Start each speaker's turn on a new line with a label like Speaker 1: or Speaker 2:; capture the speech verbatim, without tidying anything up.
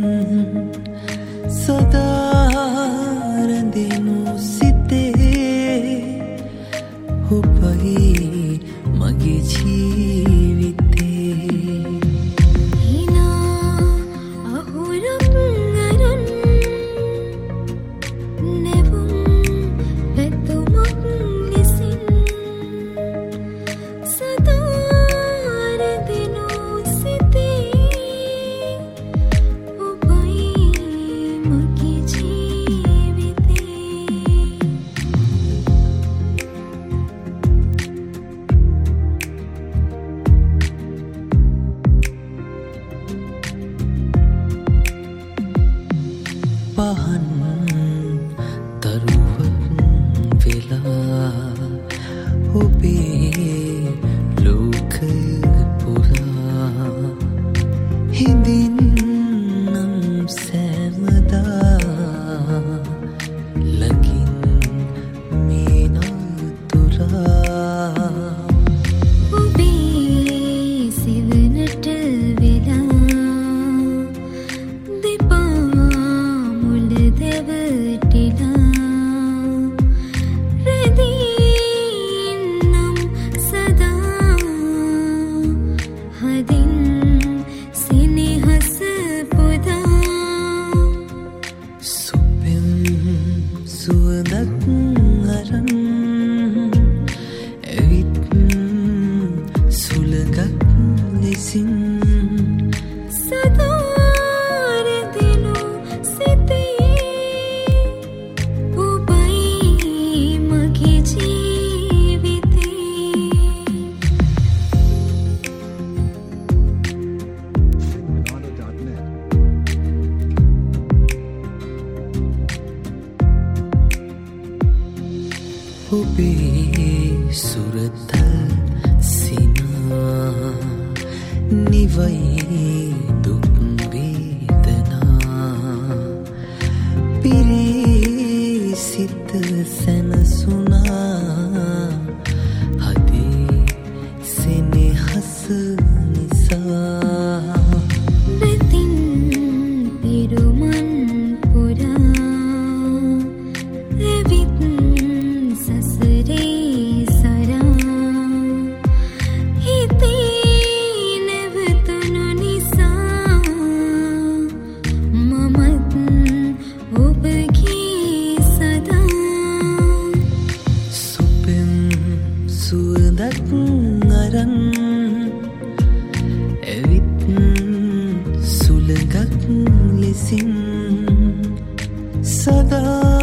Speaker 1: සදා රැඳෙනු සිතේ ඔබයි මගේ ජීවිතේ පහන් තරුවන් වෙලා ඔබේ ලෝක පුරා හිඳින්නම් සෑමදා ලකින් මේ නතුරා
Speaker 2: ඔබේ සිවනට වෙලා
Speaker 1: සුවඳක් අරන් ඇවිත් සුළඟක් ලෙසින්
Speaker 2: සදා රැඳෙනු සිතේ ඔබයි මගේ ජීවිතේ
Speaker 1: ඔබේ සුරතල් සිනා නිවයි දුක් වේදනා පිරී සිත සැනසුනා හදේ සෙනෙහස නිසා
Speaker 2: වෙතින් පිරුමන් පුරා එවිත්
Speaker 1: සුවඳක් අරන් ඇවිත් සුළඟක් ලෙසින් සදා